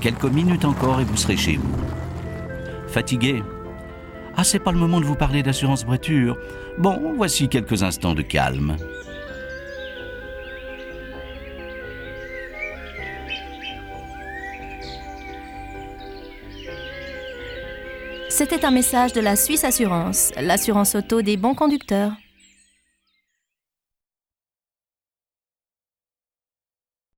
Quelques minutes encore et vous serez chez vous. Fatigué ? Ah, c'est pas le moment de vous parler d'assurance voiture. Bon, voici quelques instants de calme. C'était un message de la Suisse Assurance, l'assurance auto des bons conducteurs.